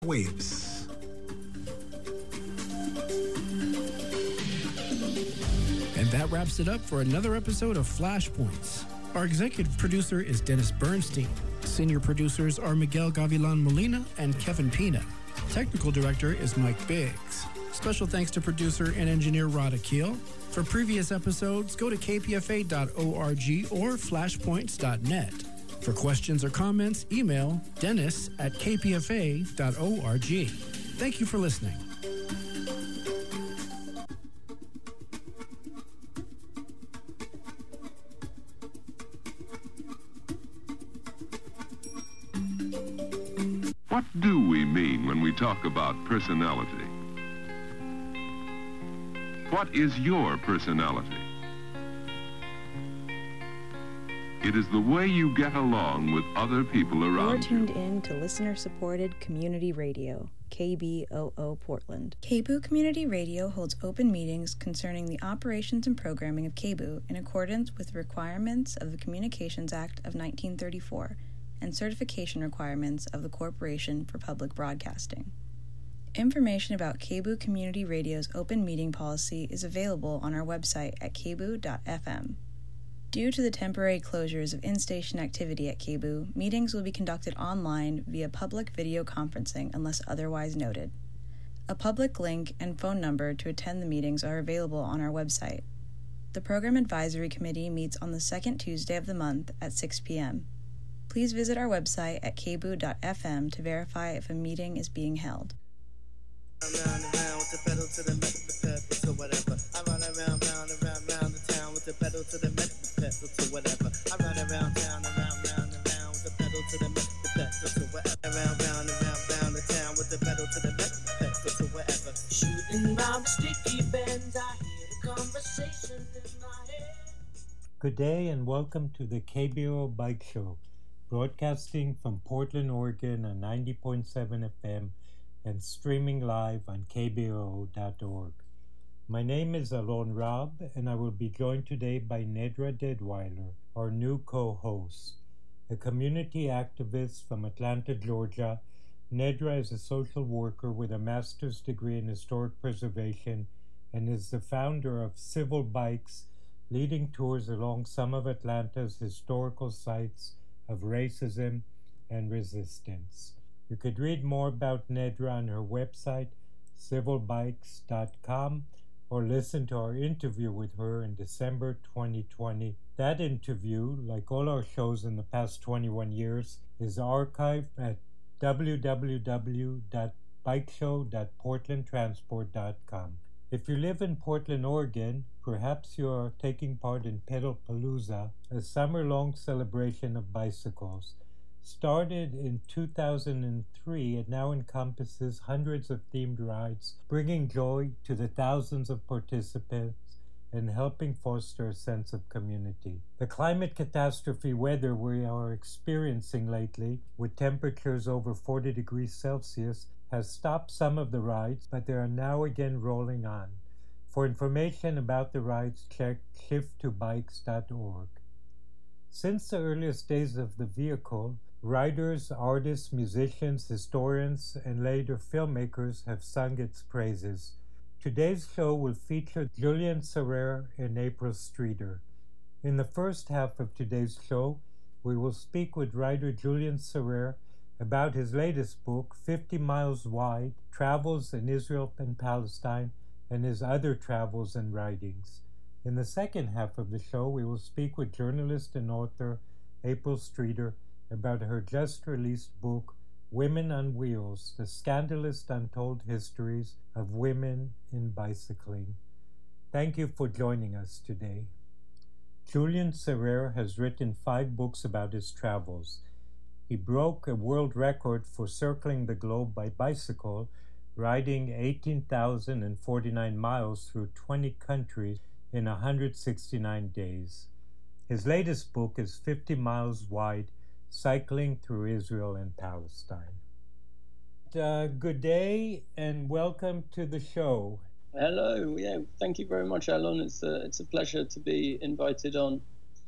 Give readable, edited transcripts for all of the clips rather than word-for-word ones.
Waves. And that wraps it up for another episode of Flashpoints. Our executive producer is Dennis Bernstein. Senior producers are Miguel Gavilan Molina and Kevin Pina. Technical director is Mike Biggs. Special thanks to producer and engineer Rod Akil. For previous episodes, go to kpfa.org or flashpoints.net. For questions or comments, email dennis@kpfa.org. Thank you for listening. What do we mean when we talk about personality? What is your personality? It is the way you get along with other people around you. You're tuned in to listener-supported community radio, KBOO Portland. KBOO Community Radio holds open meetings concerning the operations and programming of KBOO in accordance with requirements of the Communications Act of 1934 and certification requirements of the Corporation for Public Broadcasting. Information about KBOO Community Radio's open meeting policy is available on our website at kboo.fm. Due to the temporary closures of in-station activity at KBOO, meetings will be conducted online via public video conferencing unless otherwise noted. A public link and phone number to attend the meetings are available on our website. The Program Advisory Committee meets on the second Tuesday of the month at 6 p.m. Please visit our website at kboo.fm to verify if a meeting is being held. Round and round with the pedal to the metal, the pedal to whatever. I run around the town with the pedal to the metal, the pedal to whatever. I run around town, around with the pedal to the metal, the pedal to whatever. Around the town with the pedal to the metal, the pedal to whatever. Shooting round the sticky bends, I hear the conversation in my head. Good day and welcome to the KBOO Bike Show, broadcasting from Portland, Oregon on 90.7 FM and streaming live on kboo.org. My name is Alon Rab, and I will be joined today by Nedra Deadweiler, our new co-host. A community activist from Atlanta, Georgia, Nedra is a social worker with a master's degree in historic preservation and is the founder of Civil Bikes, leading tours along some of Atlanta's historical sites of racism and resistance. You could read more about Nedra on her website, civilbikes.com, or listen to our interview with her in December 2020. That interview, like all our shows in the past 21 years, is archived at www.bikeshow.portlandtransport.com. If you live in Portland, Oregon, perhaps you are taking part in Pedalpalooza, a summer-long celebration of bicycles. Started in 2003, it now encompasses hundreds of themed rides, bringing joy to the thousands of participants and helping foster a sense of community. The climate catastrophe weather we are experiencing lately, with temperatures over 40 degrees Celsius, has stopped some of the rides, but they are now again rolling on. For information about the rides, check shifttobikes.org. Since the earliest days of the vehicle, writers, artists, musicians, historians, and later filmmakers have sung its praises. Today's show will feature Julian Serrer and April Streeter. In the first half of today's show, we will speak with writer Julian Serrer about his latest book, 50 Miles Wide, Travels in Israel and Palestine, and his other travels and writings. In the second half of the show, we will speak with journalist and author April Streeter about her just-released book, Women on Wheels, The Scandalous Untold Histories of Women in Bicycling. Thank you for joining us today. Julian Serrer has written 5 books about his travels. He broke a world record for circling the globe by bicycle, riding 18,049 miles through 20 countries in 169 days. His latest book is 50 Miles Wide, Cycling Through Israel and Palestine. Good day and welcome to the show. Hello. Yeah, thank you very much, Alon. It's a pleasure to be invited on.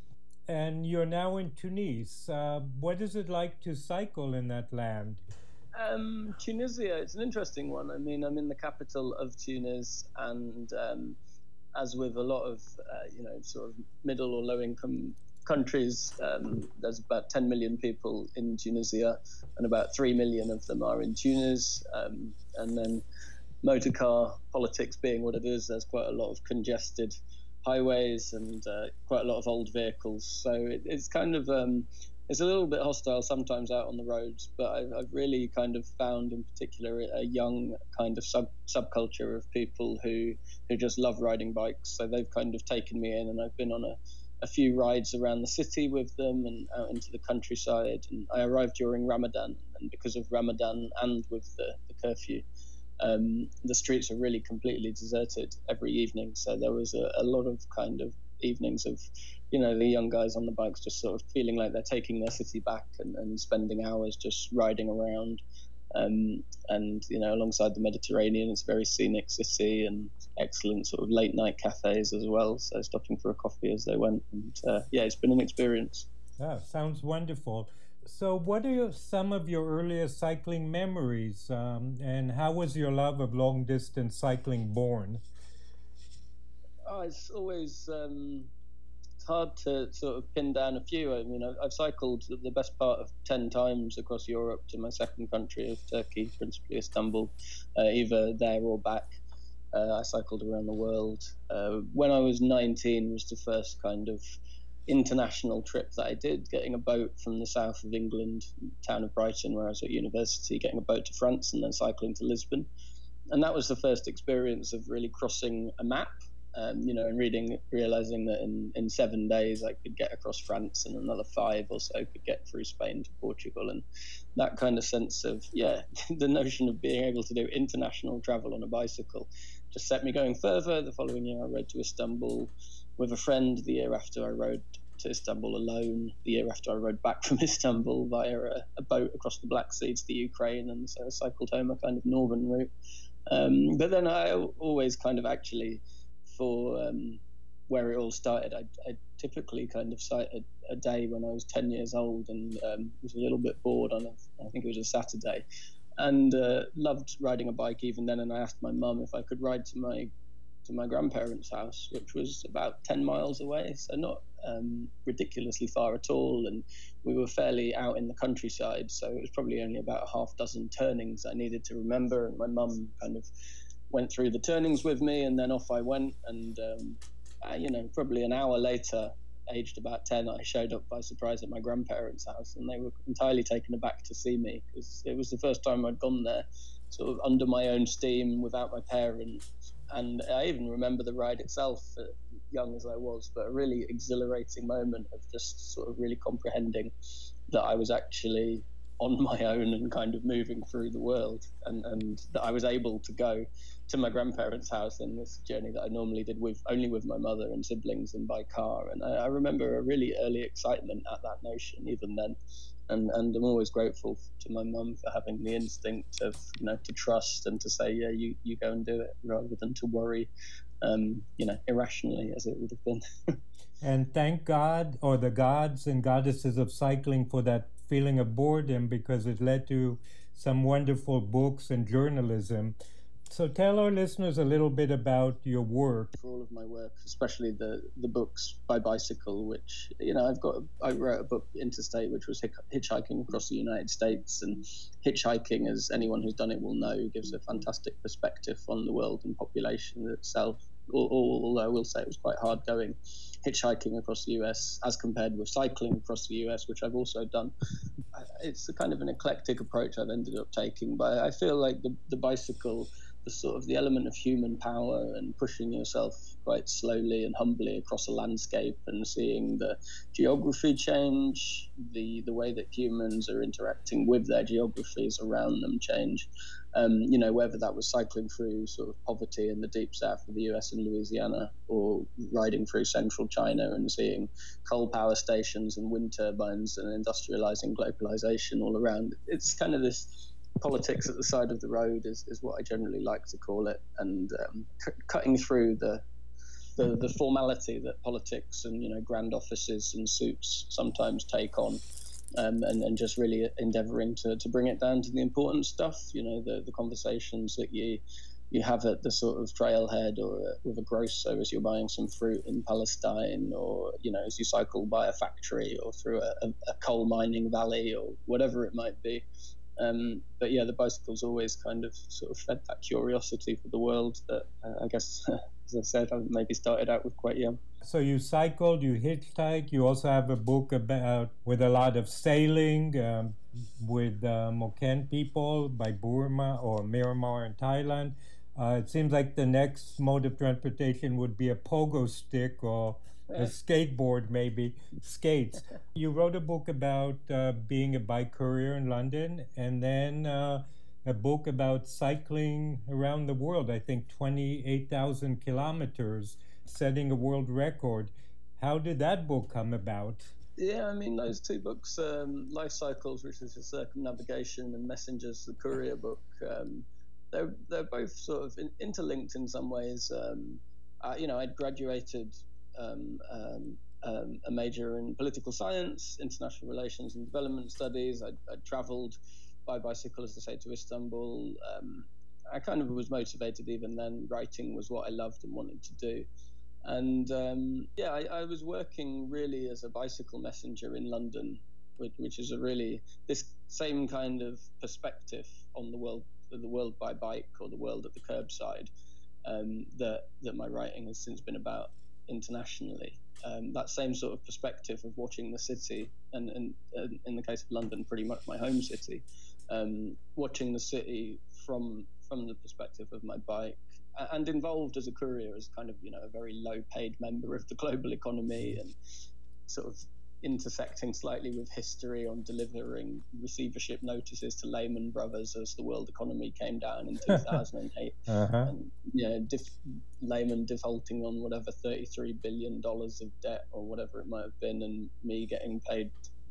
And you're now in Tunis. What is it like to cycle in that land? Tunisia, it's an interesting one. I mean, I'm in the capital of Tunis, and as with a lot of, sort of middle or low income countries, there's about 10 million people in Tunisia, and about 3 million of them are in Tunis. And then motor car politics being what it is, there's quite a lot of congested highways and quite a lot of old vehicles. So it's kind of it's a little bit hostile sometimes out on the roads, but I've really kind of found in particular a young kind of subculture of people who just love riding bikes. So they've kind of taken me in, and I've been on a few rides around the city with them and out into the countryside. And I arrived during Ramadan, and because of Ramadan and with the curfew, the streets are really completely deserted every evening. So there was a lot of kind of evenings of, the young guys on the bikes just sort of feeling like they're taking their city back and spending hours just riding around. And, alongside the Mediterranean, it's a very scenic city and excellent sort of late night cafes as well. So stopping for a coffee as they went. And it's been an experience. Yeah, sounds wonderful. So what are some of your earliest cycling memories, and how was your love of long-distance cycling born? It's always it's hard to sort of pin down a few. I mean, I've cycled the best part of 10 times across Europe to my second country of Turkey, principally Istanbul, either there or back. I cycled around the world. When I was 19 was the first kind of international trip that I did, getting a boat from the south of England, town of Brighton, where I was at university, getting a boat to France and then cycling to Lisbon. And that was the first experience of really crossing a map, and realizing that in 7 days I could get across France, and another 5 or so could get through Spain to Portugal. And that kind of sense of, the notion of being able to do international travel on a bicycle just set me going further. The following year I rode to Istanbul with a friend. The year after I rode to Istanbul alone. The year after I rode back from Istanbul via a boat across the Black Sea to the Ukraine, and so I cycled home a kind of northern route. But then I always kind of actually, for where it all started, I typically kind of cycled a day when I was 10 years old and was a little bit bored on I think it was a Saturday, and loved riding a bike even then. And I asked my mum if I could ride to my grandparents' house, which was about 10 miles away, so not ridiculously far at all. And we were fairly out in the countryside, so it was probably only about a half dozen turnings I needed to remember. And my mum kind of went through the turnings with me, and then off I went. And, probably an hour later, aged about 10, I showed up by surprise at my grandparents' house, and they were entirely taken aback to see me, because it was the first time I'd gone there sort of under my own steam without my parents. And I even remember the ride itself, young as I was, but a really exhilarating moment of just sort of really comprehending that I was actually on my own and kind of moving through the world, and that I was able to go to my grandparents' house in this journey that I normally did only with my mother and siblings and by car. And I remember a really early excitement at that notion even then. And I'm always grateful to my mum for having the instinct of, to trust and to say, you go and do it, rather than to worry, irrationally as it would have been. And thank God, or the gods and goddesses of cycling, for that feeling of boredom, because it led to some wonderful books and journalism. So tell our listeners a little bit about your work. For all of my work, especially the books by bicycle, which, I wrote a book, Interstate, which was hitchhiking across the United States. And hitchhiking, as anyone who's done it will know, gives a fantastic perspective on the world and population itself. Although I will say it was quite hard going hitchhiking across the US as compared with cycling across the US, which I've also done. It's a kind of an eclectic approach I've ended up taking, but I feel like the bicycle, the sort of the element of human power and pushing yourself quite slowly and humbly across a landscape and seeing the geography change, the way that humans are interacting with their geographies around them change. Whether that was cycling through sort of poverty in the deep south of the US and Louisiana, or riding through central China and seeing coal power stations and wind turbines and industrializing globalization all around. It's kind of this politics at the side of the road is what I generally like to call it, and cutting through the formality that politics and grand offices and suits sometimes take on, and just really endeavouring to bring it down to the important stuff, the conversations that you have at the sort of trailhead or with a grocer as you're buying some fruit in Palestine, or, as you cycle by a factory or through a coal mining valley or whatever it might be. But yeah, the bicycle's always kind of sort of fed that curiosity for the world that I guess, as I said, I maybe started out with quite young. So you cycled, you hitchhiked, you also have a book about with a lot of sailing with Moken people by Burma or Myanmar in Thailand. It seems like the next mode of transportation would be a pogo stick or a skateboard, maybe skates. You wrote a book about being a bike courier in London, and then a book about cycling around the world, I think 28,000 kilometers, setting a world record. How did that book come about? Yeah, I mean, those two books, Life Cycles, which is a circumnavigation, and Messengers, the courier book, they're both sort of interlinked in some ways. I'd graduated a major in political science, international relations and development studies. I'd travelled by bicycle, as I say, to Istanbul. I kind of was motivated even then. Writing was what I loved and wanted to do. And I was working really as a bicycle messenger in London, which is this same kind of perspective on the world by bike, or the world at the curbside, that my writing has since been about internationally. That same sort of perspective of watching the city, and in the case of London, pretty much my home city, watching the city from the perspective of my bike, and involved as a courier, as kind of a very low-paid member of the global economy, and sort of intersecting slightly with history on delivering receivership notices to Lehman Brothers as the world economy came down in 2008. And Lehman defaulting on whatever $33 billion of debt or whatever it might have been, and me getting paid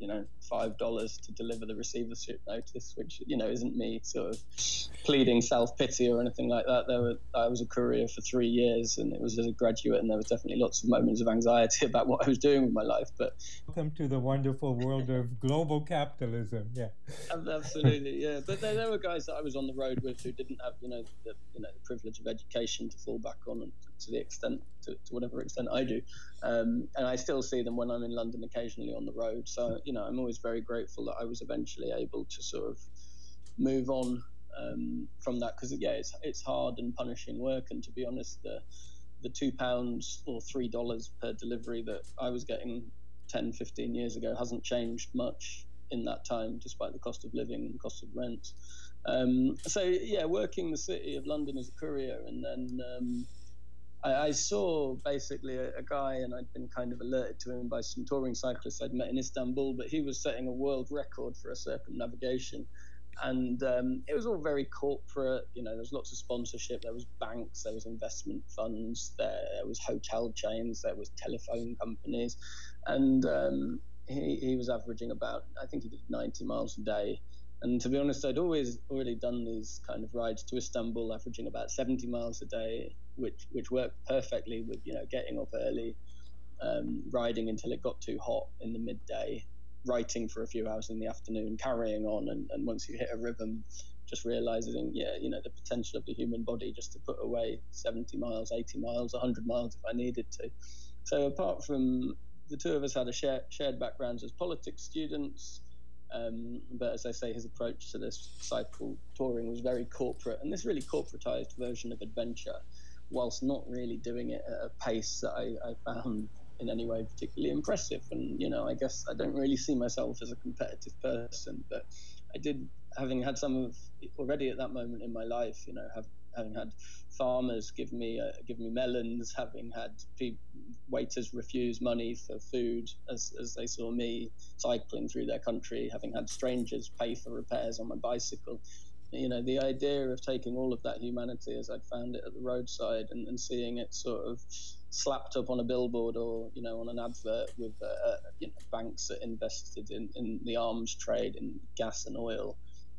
$5 to deliver the receivership notice, which isn't me sort of pleading self-pity or anything like that. I was a courier for 3 years, and it was as a graduate, and there was definitely lots of moments of anxiety about what I was doing with my life. But welcome to the wonderful world of global capitalism. Yeah, absolutely. Yeah, but there were guys that I was on the road with who didn't have the privilege of education to fall back on, and to the extent to whatever extent I do, and I still see them when I'm in London occasionally on the road. So I'm always very grateful that I was eventually able to sort of move on from that, because it's hard and punishing work, and to be honest, the £2 or $3 per delivery that I was getting 10-15 years ago hasn't changed much in that time, despite the cost of living and cost of rent. Working the city of London as a courier, and then I saw basically a guy, and I'd been kind of alerted to him by some touring cyclists I'd met in Istanbul, but he was setting a world record for a circumnavigation. And it was all very corporate, there was lots of sponsorship, there was banks, there was investment funds, there was hotel chains, there was telephone companies. And he was averaging about, I think he did 90 miles a day. And to be honest, I'd already done these kind of rides to Istanbul, averaging about 70 miles a day, which worked perfectly with, getting up early, riding until it got too hot in the midday, writing for a few hours in the afternoon, carrying on. And once you hit a rhythm, just realizing, the potential of the human body just to put away 70 miles, 80 miles, 100 miles if I needed to. So apart from the two of us had a shared backgrounds as politics students, but as I say, his approach to this cycle touring was very corporate, and this really corporatized version of adventure, whilst not really doing it at a pace that I found in any way particularly impressive. And I guess I don't really see myself as a competitive person, but I did, having had some of already at that moment in my life, having had farmers give me melons, having had waiters refuse money for food as they saw me cycling through their country, having had strangers pay for repairs on my bicycle. The idea of taking all of that humanity as I'd found it at the roadside and seeing it sort of slapped up on a billboard or, on an advert with, banks that invested in the arms trade, in gas and oil.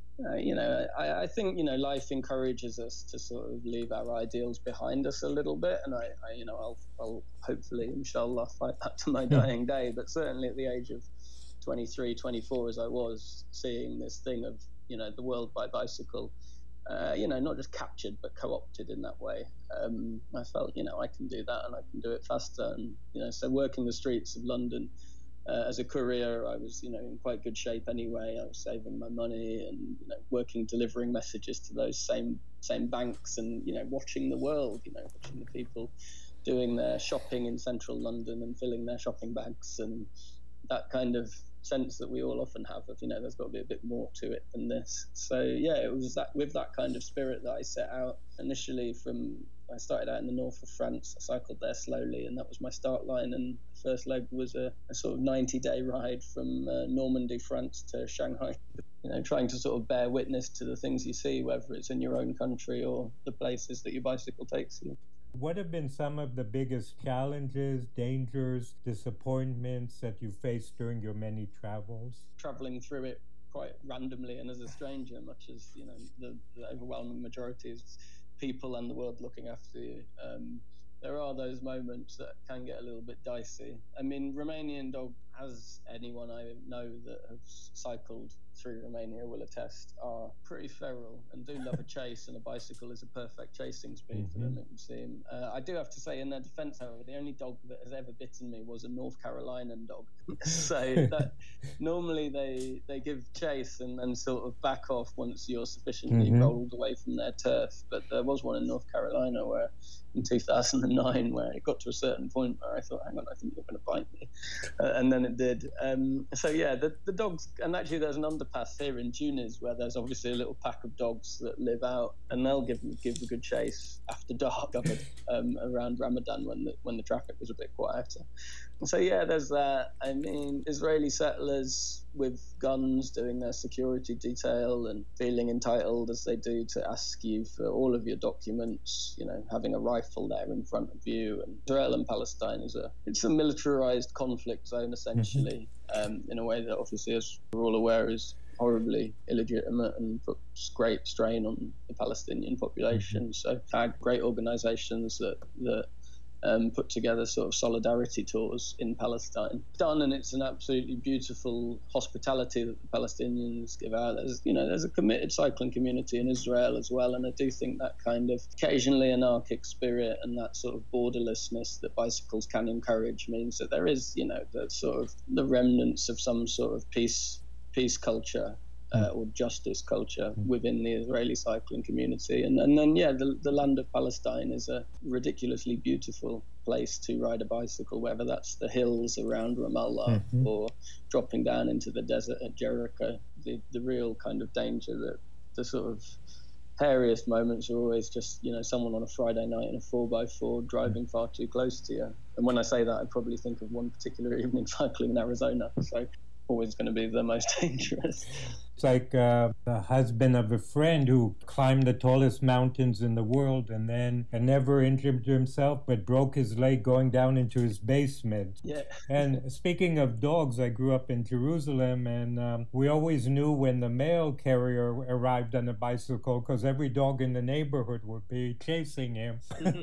I think, life encourages us to sort of leave our ideals behind us a little bit. And I'll hopefully, inshallah, fight that to my dying day. But certainly at the age of 23, 24 as I was, seeing this thing of, the world by bicycle, not just captured but co-opted in that way. I felt, I can do that and I can do it faster. And, so working the streets of London as a courier, I was, in quite good shape anyway. I was saving my money and, working, delivering messages to those same banks and, watching the world, watching the people doing their shopping in central London and filling their shopping bags, and that kind of sense that we all often have of, there's got to be a bit more to it than this. So yeah, it was that, with that kind of spirit, that I set out initially I started out in the north of France. I cycled there slowly, and that was my start line. And the first leg was a sort of 90-day ride from Normandy, France to Shanghai, trying to sort of bear witness to the things you see, whether it's in your own country or the places that your bicycle takes you. What have been some of the biggest challenges, dangers, disappointments that you faced during your many travels? Traveling through it quite randomly and as a stranger, much as, the overwhelming majority is people and the world looking after you. There are those moments that can get a little bit dicey. I mean, Romanian dog, as anyone I know that has cycled through Romania will attest, are pretty feral and do love a chase, and a bicycle is a perfect chasing speed for them, it would seem. I do have to say, in their defense, however, the only dog that has ever bitten me was a North Carolinian dog. So that normally they give chase and then sort of back off once you're sufficiently rolled away from their turf. But there was one in North Carolina where in 2009 where it got to a certain point where I thought, hang on, I think you're going to bite me. And then it did. So yeah, the dogs, and actually there's an underpass here in Tunis where there's obviously a little pack of dogs that live out, and they'll give a good chase after dark around Ramadan when the traffic was a bit quieter. So yeah, there's that. I mean, Israeli settlers with guns doing their security detail and feeling entitled as they do to ask you for all of your documents, having a rifle there in front of you. And Israel and Palestine it's a militarized conflict zone essentially, in a way that obviously, as we're all aware, is horribly illegitimate and puts great strain on the Palestinian population. So had great organizations that put together sort of solidarity tours in Palestine. And it's an absolutely beautiful hospitality that the Palestinians give out. There's a committed cycling community in Israel as well, and I do think that kind of occasionally anarchic spirit and that sort of borderlessness that bicycles can encourage means that there is, the sort of the remnants of some sort of peace culture or justice culture within the Israeli cycling community. And then, the land of Palestine is a ridiculously beautiful place to ride a bicycle, whether that's the hills around Ramallah or dropping down into the desert at Jericho. The real kind of danger, that the sort of hairiest moments are always just, someone on a Friday night in a 4x4 driving far too close to you. And when I say that, I probably think of one particular evening cycling in Arizona. So always going to be the most dangerous. It's like the husband of a friend who climbed the tallest mountains in the world and never injured himself, but broke his leg going down into his basement. Yeah. And speaking of dogs, I grew up in Jerusalem, and we always knew when the mail carrier arrived on a bicycle because every dog in the neighborhood would be chasing him.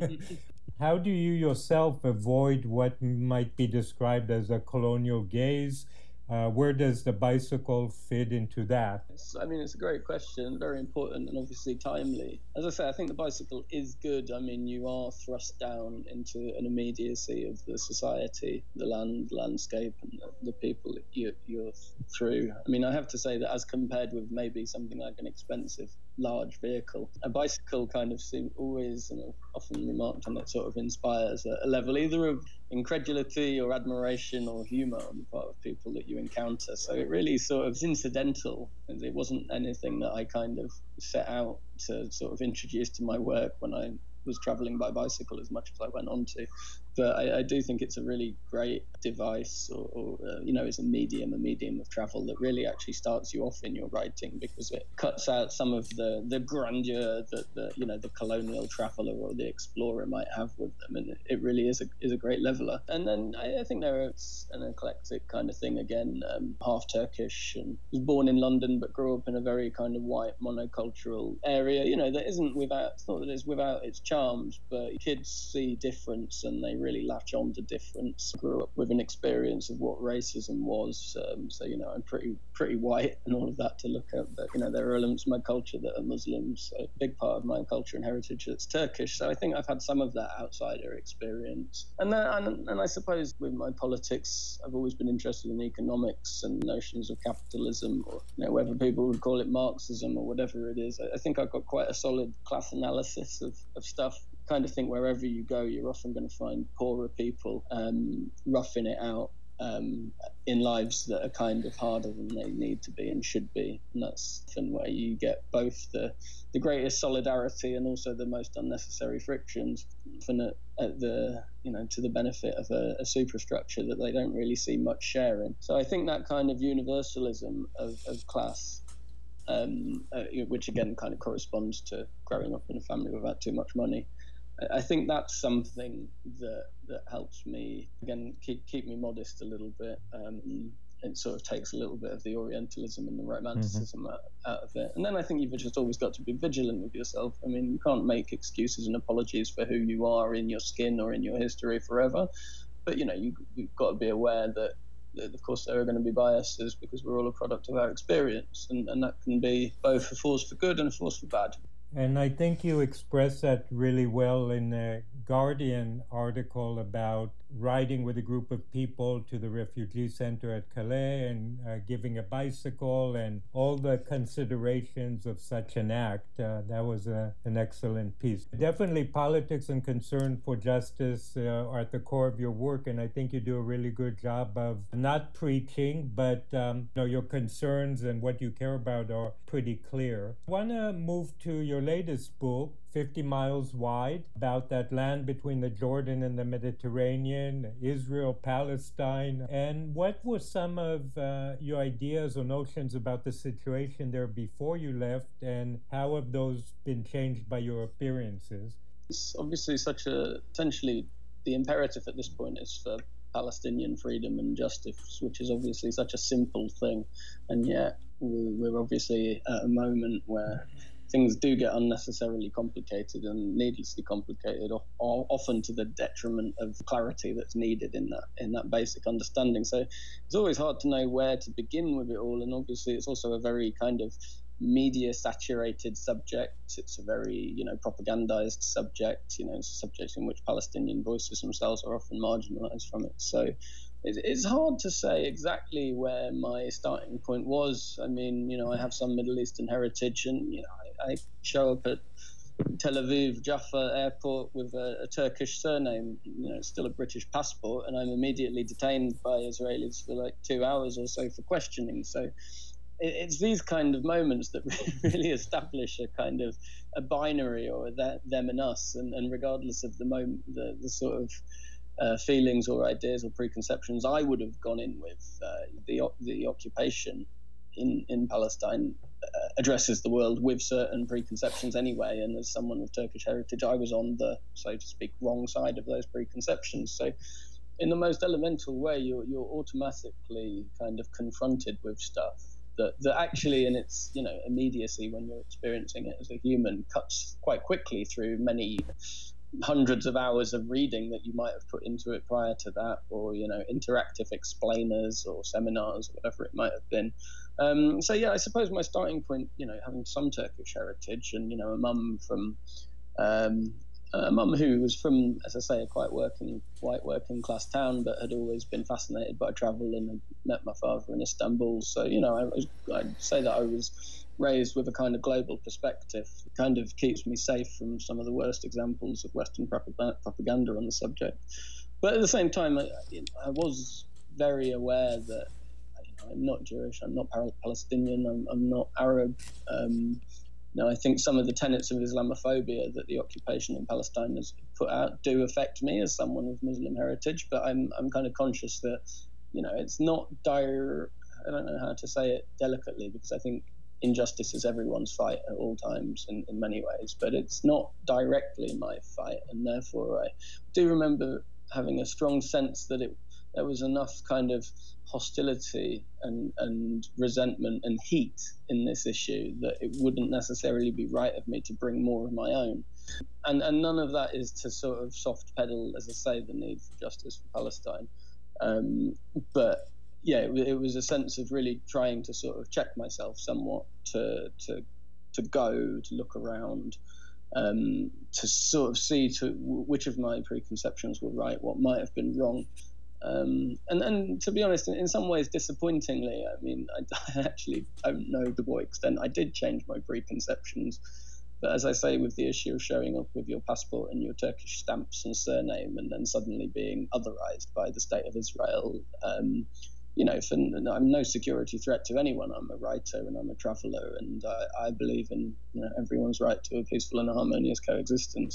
How do you yourself avoid what might be described as a colonial gaze? Where does the bicycle fit into that? I mean, it's a great question, very important and obviously timely. As I say, I think the bicycle is good. I mean, you are thrust down into an immediacy of the society, the landscape, and the people that you're through. I mean, I have to say that as compared with maybe something like an expensive large vehicle, a bicycle kind of seems always, and I've often remarked on it, sort of inspires a level either of incredulity or admiration or humor on the part of people that you encounter. So it really sort of is incidental. It wasn't anything that I kind of set out to sort of introduce to my work when I was traveling by bicycle as much as I went on to. But I do think it's a really great device, or it's a medium of travel that really actually starts you off in your writing, because it cuts out some of the grandeur that the colonial traveller or the explorer might have with them, and it really is a great leveler. And then I think there's an eclectic kind of thing again, half Turkish, and was born in London but grew up in a very kind of white monocultural area. That isn't without, it's not that it's without its charms, but kids see difference and they really latch on to difference. Grew up with lived experience of what racism was. So, I'm pretty white and all of that to look at. But, there are elements of my culture that are Muslims. So a big part of my culture and heritage that's Turkish. So I think I've had some of that outsider experience. And I suppose with my politics, I've always been interested in economics and notions of capitalism, or whether people would call it Marxism or whatever it is. I think I've got quite a solid class analysis of stuff. Kind of think wherever you go, you're often going to find poorer people roughing it out in lives that are kind of harder than they need to be and should be. And that's often where you get both the greatest solidarity and also the most unnecessary frictions, often at the to the benefit of a superstructure that they don't really see much share in. So I think that kind of universalism of class, which again kind of corresponds to growing up in a family without too much money, I think that's something that helps me, again, keep me modest a little bit. It sort of takes a little bit of the Orientalism and the romanticism out of it. And then I think you've just always got to be vigilant with yourself. I mean, you can't make excuses and apologies for who you are in your skin or in your history forever. But, you've got to be aware that of course there are going to be biases because we're all a product of our experience. And that can be both a force for good and a force for bad. And I think you expressed that really well in a Guardian article about riding with a group of people to the refugee center at Calais and giving a bicycle and all the considerations of such an act. That was an excellent piece. Definitely politics and concern for justice are at the core of your work, and I think you do a really good job of not preaching, but your concerns and what you care about are pretty clear. I want to move to your latest book, 50 Miles Wide, about that land between the Jordan and the Mediterranean, Israel, Palestine. And what were some of your ideas or notions about the situation there before you left, and how have those been changed by your experiences? It's obviously essentially the imperative at this point is for Palestinian freedom and justice, which is obviously such a simple thing. And yet we're obviously at a moment where things do get unnecessarily complicated and needlessly complicated, often to the detriment of clarity that's needed in that basic understanding. So it's always hard to know where to begin with it all. And obviously it's also a very kind of media-saturated subject. It's a very, propagandized subject. It's a subject in which Palestinian voices themselves are often marginalized from it. So it's hard to say exactly where my starting point was. I mean, I have some Middle Eastern heritage, and I show up at Tel Aviv Jaffa airport with a Turkish surname. It's still a British passport, and I'm immediately detained by Israelis for like 2 hours or so for questioning. So it's these kind of moments that really establish a kind of a binary, or them and us, and regardless of the moment, the sort of feelings or ideas or preconceptions I would have gone in with, the occupation in Palestine addresses the world with certain preconceptions anyway. And as someone with Turkish heritage, I was on the, so to speak, wrong side of those preconceptions. So in the most elemental way, you're automatically kind of confronted with stuff that actually, in its immediacy when you're experiencing it as a human, cuts quite quickly through many hundreds of hours of reading that you might have put into it prior to that, or interactive explainers or seminars or whatever it might have been. So yeah, I suppose my starting point, having some Turkish heritage and a mum who was from, as I say, a quite white working class town, but had always been fascinated by travel and had met my father in Istanbul. So I'd say that I was raised with a kind of global perspective. It kind of keeps me safe from some of the worst examples of Western propaganda on the subject. But at the same time, I was very aware that I'm not Jewish, I'm not Palestinian, I'm not Arab. I think some of the tenets of Islamophobia that the occupation in Palestine has put out do affect me as someone with Muslim heritage, but I'm kind of conscious that, it's not dire. I don't know how to say it delicately, because I think injustice is everyone's fight at all times in many ways, but it's not directly my fight. And therefore I do remember having a strong sense that there was enough kind of hostility and resentment and heat in this issue that it wouldn't necessarily be right of me to bring more of my own. And none of that is to sort of soft pedal, as I say, the need for justice for Palestine. But yeah, it was a sense of really trying to sort of check myself somewhat to go, to look around, to sort of see which of my preconceptions were right, what might have been wrong. And to be honest, in some ways, disappointingly, I mean, I actually don't know to what extent I did change my preconceptions. But as I say, with the issue of showing up with your passport and your Turkish stamps and surname and then suddenly being otherized by the state of Israel, I'm no security threat to anyone. I'm a writer and I'm a traveller, and I believe in everyone's right to a peaceful and harmonious coexistence.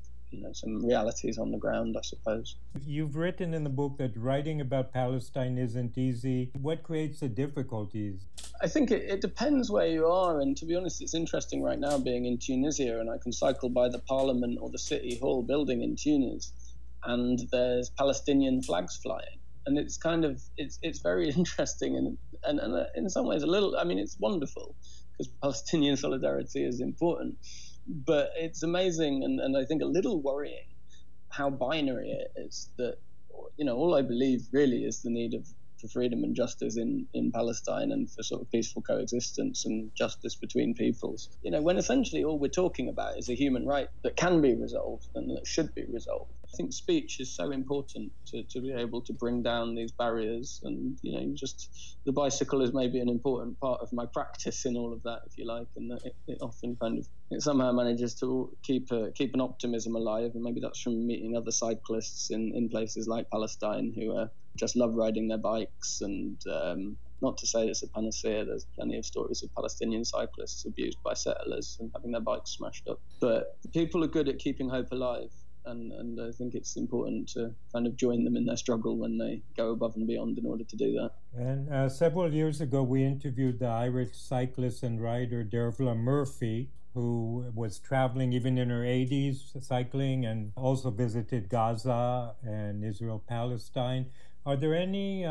Some realities on the ground, I suppose. You've written in the book that writing about Palestine isn't easy. What creates the difficulties? I think it depends where you are, and to be honest, it's interesting right now being in Tunisia, and I can cycle by the parliament or the city hall building in Tunis, and there's Palestinian flags flying, and it's kind of it's very interesting and in some ways a little. I mean, it's wonderful because Palestinian solidarity is important. But it's amazing and I think a little worrying how binary it is that, all I believe really is the need for freedom and justice in Palestine and for sort of peaceful coexistence and justice between peoples. When essentially all we're talking about is a human right that can be resolved and that should be resolved. I think speech is so important to be able to bring down these barriers, and just the bicycle is maybe an important part of my practice in all of that, if you like, and that it often it somehow manages to keep an optimism alive, and maybe that's from meeting other cyclists in places like Palestine who just love riding their bikes, and not to say it's a panacea. There's plenty of stories of Palestinian cyclists abused by settlers and having their bikes smashed up, but people are good at keeping hope alive. And I think it's important to kind of join them in their struggle when they go above and beyond in order to do that. And several years ago, we interviewed the Irish cyclist and rider Dervla Murphy, who was traveling even in her 80s, cycling, and also visited Gaza and Israel-Palestine. Are there any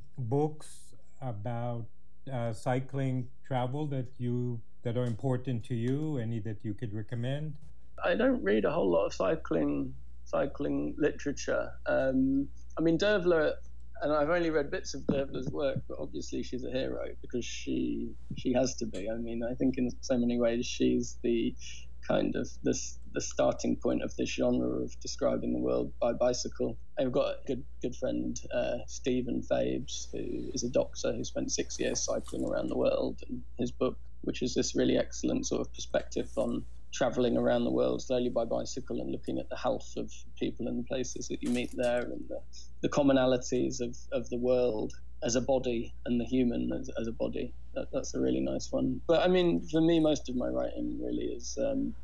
books about cycling travel that are important to you? Any that you could recommend? I don't read a whole lot of cycling literature. I mean, Dervla, and I've only read bits of Dervla's work, but obviously she's a hero because she has to be. I mean, I think in so many ways she's the kind of the starting point of this genre of describing the world by bicycle. I've got a good friend, Stephen Fabes, who is a doctor who spent 6 years cycling around the world, and his book, which is this really excellent sort of perspective on traveling around the world slowly by bicycle and looking at the health of people and the places that you meet there, and the commonalities of the world as a body and the human as a body. That's a really nice one. But I mean, for me, most of my writing really is,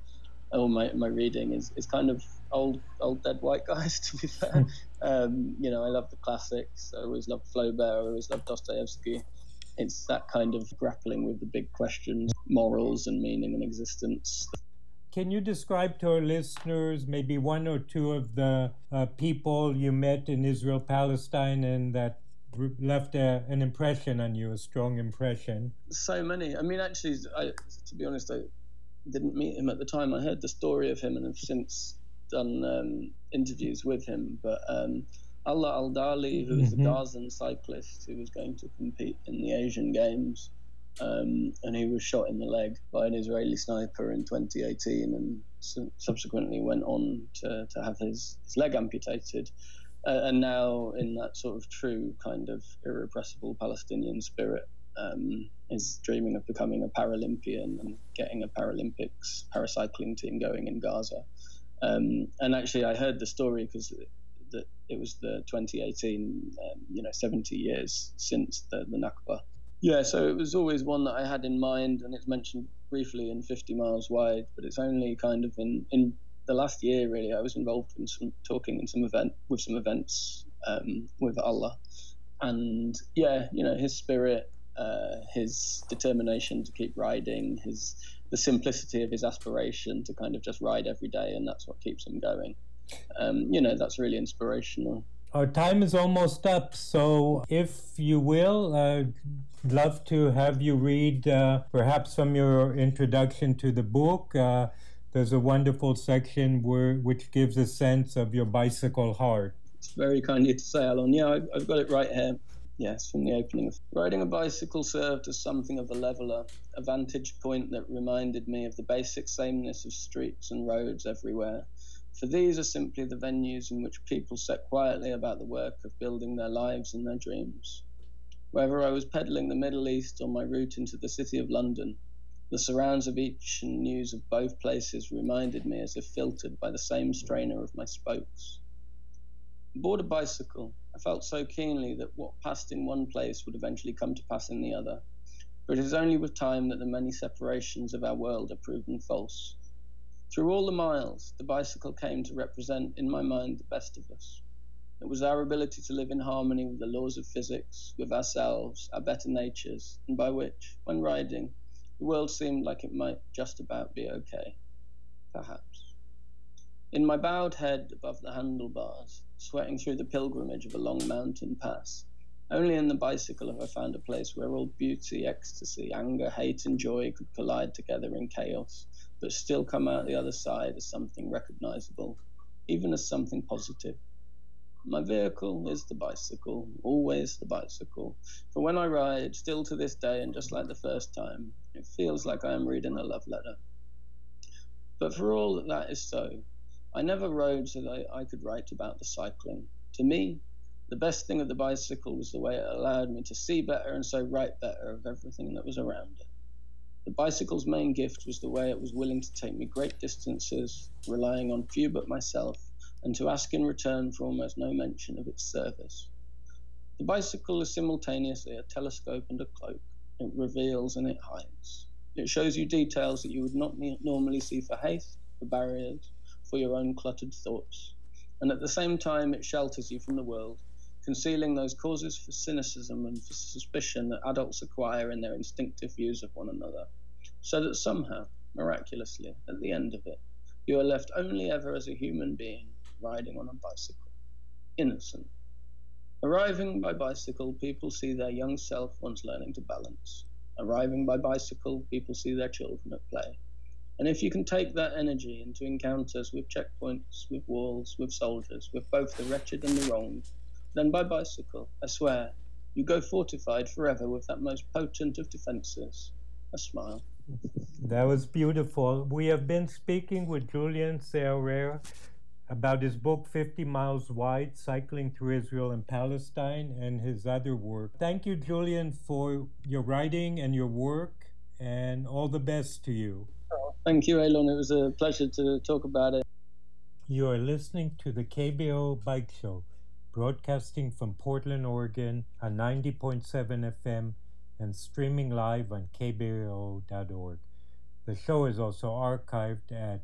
or my reading is kind of old dead white guys, to be fair. I love the classics. I always loved Flaubert. I always loved Dostoevsky. It's that kind of grappling with the big questions, morals and meaning and existence. Can you describe to our listeners maybe one or two of the people you met in Israel-Palestine and that left an impression on you, a strong impression? So many. I mean, actually, to be honest, I didn't meet him at the time. I heard the story of him and have since done interviews with him. But Allah Al-Dali, who is a Gazan cyclist who was going to compete in the Asian Games, and he was shot in the leg by an Israeli sniper in 2018 and subsequently went on to have his leg amputated. And now, in that sort of true kind of irrepressible Palestinian spirit, is dreaming of becoming a Paralympian and getting a Paralympics paracycling team going in Gaza. And actually, I heard the story because it was the 2018, 70 years since the Nakba. Yeah, so it was always one that I had in mind, and it's mentioned briefly in 50 Miles Wide, but it's only kind of in the last year, really, I was involved in some events with Allah. And yeah, his spirit, his determination to keep riding, the simplicity of his aspiration to kind of just ride every day, and that's what keeps him going. That's really inspirational. Our time is almost up, so if you will, I'd love to have you read perhaps from your introduction to the book. There's a wonderful section which gives a sense of your bicycle heart. It's very kind of you to say, Alon. Yeah, I've got it right here. Yes, from the opening. Riding a bicycle served as something of a leveler, a vantage point that reminded me of the basic sameness of streets and roads everywhere. For these are simply the venues in which people sat quietly about the work of building their lives and their dreams. Whether I was peddling the Middle East or my route into the city of London, the surrounds of each and news of both places reminded me as if filtered by the same strainer of my spokes. Aboard a bicycle, I felt so keenly that what passed in one place would eventually come to pass in the other. For it is only with time that the many separations of our world are proven false. Through all the miles, the bicycle came to represent in my mind the best of us. It was our ability to live in harmony with the laws of physics, with ourselves, our better natures, and by which, when riding, the world seemed like it might just about be okay. Perhaps. In my bowed head above the handlebars, sweating through the pilgrimage of a long mountain pass, only in the bicycle have I found a place where all beauty, ecstasy, anger, hate, and joy could collide together in chaos, but still come out the other side as something recognizable, even as something positive. My vehicle is the bicycle, always the bicycle, for when I ride, still to this day and just like the first time, it feels like I am reading a love letter. But for all that is so, I never rode so that I could write about the cycling. To me, the best thing of the bicycle was the way it allowed me to see better and so write better of everything that was around it. The bicycle's main gift was the way it was willing to take me great distances, relying on few but myself, and to ask in return for almost no mention of its service. The bicycle is simultaneously a telescope and a cloak. It reveals and it hides. It shows you details that you would not normally see for haste, for barriers, for your own cluttered thoughts. And at the same time, it shelters you from the world, concealing those causes for cynicism and for suspicion that adults acquire in their instinctive views of one another, so that somehow, miraculously, at the end of it, you are left only ever as a human being riding on a bicycle, innocent. Arriving by bicycle, people see their young self once learning to balance. Arriving by bicycle, people see their children at play. And if you can take that energy into encounters with checkpoints, with walls, with soldiers, with both the wretched and the wronged, then by bicycle, I swear, you go fortified forever with that most potent of defenses, a smile. That was beautiful. We have been speaking with Julian Serrer about his book 50 Miles Wide, Cycling Through Israel and Palestine, and his other work. Thank you, Julian, for your writing and your work, and all the best to you. Thank you, Elon. It was a pleasure to talk about it. You are listening to the KBO Bike Show, broadcasting from Portland, Oregon on 90.7 FM and streaming live on kbo.org. The show is also archived at